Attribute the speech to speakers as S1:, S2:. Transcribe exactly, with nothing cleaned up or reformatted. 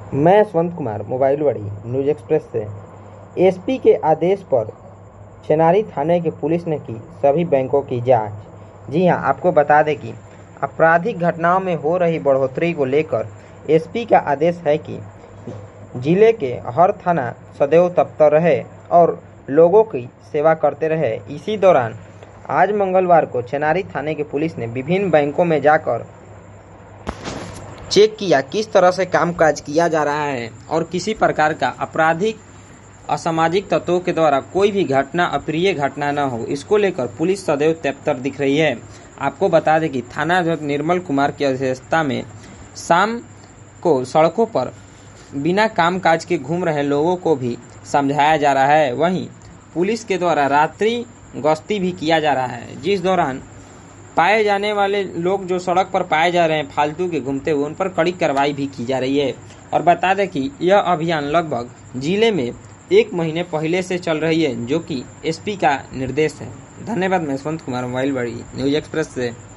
S1: मैं यशवंत कुमार मोबाइल बड़ी news express से। एसपी के आदेश पर चेनारी थाने की पुलिस ने की सभी बैंकों की जांच। जी हां, आपको बता दें कि आपराधिक घटनाओं में हो रही बढ़ोतरी को लेकर एसपी का आदेश है कि जिले के हर थाना सदैव तत्पर रहे और लोगों की सेवा करते रहे। इसी दौरान आज मंगलवार को चेनारी थाने की पुलिस ने विभिन्न बैंकों में जाकर चेक किया किस तरह से कामकाज किया जा रहा है और किसी प्रकार का आपराधिक असामाजिक तत्वों के द्वारा कोई भी घटना अप्रिय घटना न हो। इसको लेकर पुलिस सदैव तत्पर दिख रही है। आपको बता दें कि थाना अध्यक्ष निर्मल कुमार की अध्यक्षता में शाम को सड़कों पर बिना कामकाज के घूम रहे लोगों को भी समझाया जा रहा है। वहीं पुलिस के द्वारा रात्रि गश्ती भी किया जा रहा है, जिस दौरान पाए जाने वाले लोग जो सड़क पर पाए जा रहे हैं फालतू के घूमते हुए, उन पर कड़ी कार्रवाई भी की जा रही है। और बता दें कि यह अभियान लगभग जिले में एक महीने पहले से चल रही है, जो कि एसपी का निर्देश है। धन्यवाद। मैं यशवंत कुमार मोबाइल बड़ी न्यूज एक्सप्रेस से।